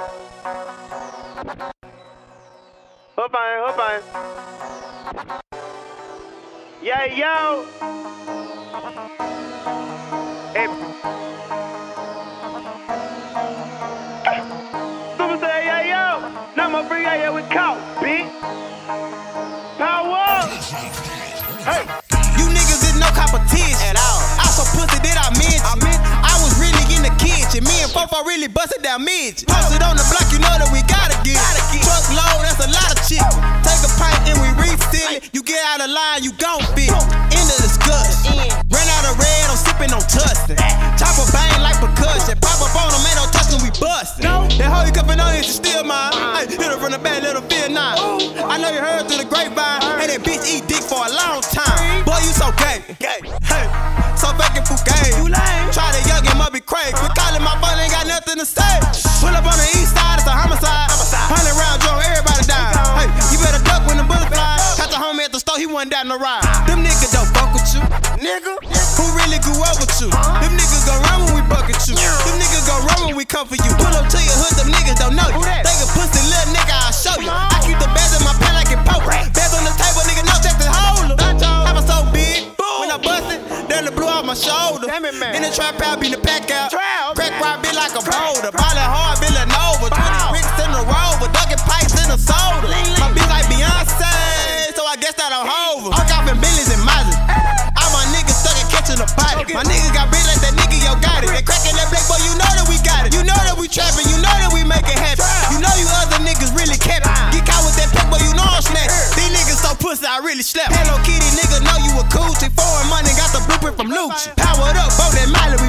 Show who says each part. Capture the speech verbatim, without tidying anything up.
Speaker 1: Hope on, hope on. Yeah, yo. Hey. Super say, yeah, yo. No more free, yeah, yeah, we caught, bitch. Power. Hey.
Speaker 2: You niggas is no competition at all. I so pussy that I mentioned. I, meant, I was really in the kitchen. Me and Fofo really busted down midget. Posted on the block, you know that we gotta get. Truck load, that's a lot of shit. Take a pint and we refill it. You get out of line, you gon' fit. End of discussion. Ran out of red, I'm sipping on Tustin. Chop a bang like percussion. Pop up on them, ain't no touch when we bustin'. That hoe you cuffin' on is still mine. Ay, hit her from the back, let her feel nine. I know you heard through the grapevine. Hey, that bitch eat dick for a long time. Boy, you so gay. Hey, so fucking fugazi. You lame. Try to young him up, be crazy. Quit calling my phone, ain't got nothing to say. Pull up on the east side, it's a homicide. Hundred round drum, everybody die. Hey, you better duck when the bullets fly. Caught the homie at the store, he wasn't down the ride. Them niggas don't fuck with you, nigga. Who really grew up with you? Them niggas gon' run when we bucket you. Them niggas gon' run when we come for you. Pull up to your hood, them niggas don't know you. They a pussy little nigga, I'll show you. I keep the bags in my pen like it poke. Bags on the table, nigga, no check the holder. I was so big, when I busted, then it blew off my shoulder. In the trap out, beat the pack out. Crack rock bit like a boulder. Ballin' hard, Villanova. twenty bricks in the rover, ducking pipes in the soda. My bitch like Beyonce, so I guess that I'm Hova. I'm copping Billies and Mazdas. All my niggas stuck and catching a body. My niggas got bitch like that nigga, yo, got it. They cracking that black boy, you know that we got it. You know that we trapping, you know that we make it happen. You know you other niggas really kept it. Get caught with that pack, boy, you know I'm snatched. These niggas so pussy, I really slept. Hello Kitty, nigga, know you a coochie. Foreign money, got the blueprint from Lucci. Powered up, both that Miley